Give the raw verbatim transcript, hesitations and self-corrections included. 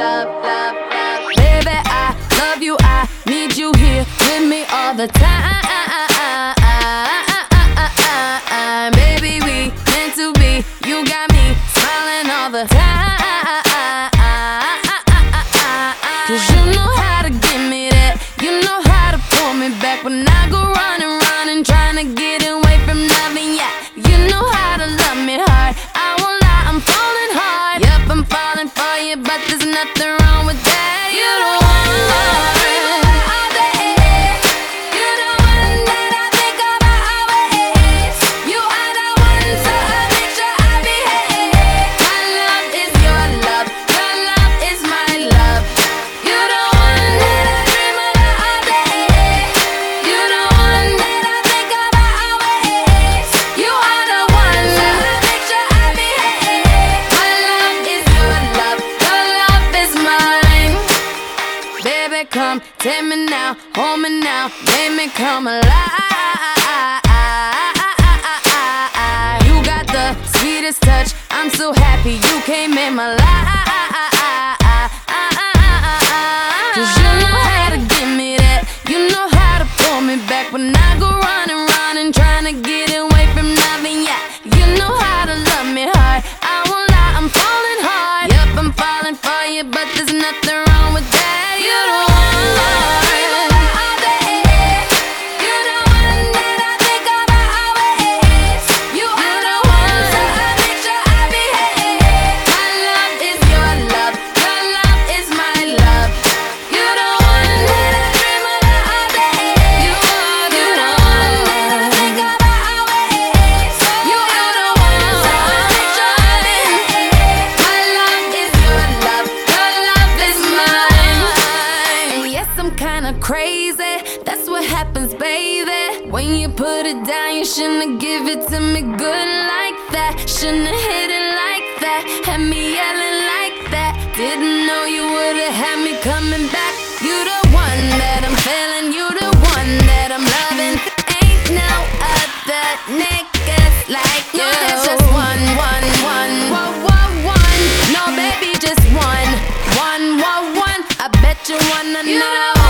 love, love, love. Baby, I love you, I need you here with me all the time. Baby, we meant to be, you got me smiling all the time. Cause you know how to give me that, you know how to pull me back when I go running, running, trying to get away from nothing, yeah. You know how to love me hard, I won't lie, I'm falling hard. Yup, I'm falling for you, but there's nothing wrong with that. You don't want love. Come, take me now, hold me now, make me come alive. You got the sweetest touch, I'm so happy you came in my life. Cause you know how to give me that, you know how to pull me back when I go running, running, trying to get away from nothing, yeah. You know how to love me hard, I won't lie, I'm falling hard. Yup, I'm falling for you, but there's nothing wrong with that. You don't crazy, that's what happens, baby. When you put it down, you shouldn't give it to me good like that. Shouldn't hit it like that, had me yelling like that. Didn't know you would've had me coming back. You the one that I'm feeling, you the one that I'm loving. Ain't no other niggas like you. No, there's just one, one, one, whoa, whoa, one. No, baby, just one, one, whoa, one. I bet you wanna know.